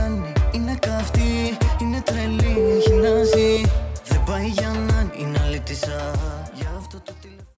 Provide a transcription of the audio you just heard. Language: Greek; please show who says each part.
Speaker 1: κάνει, είναι καυτή, είναι τρελή, έχει να ζει. Δεν πάει για να είναι αλήτησα.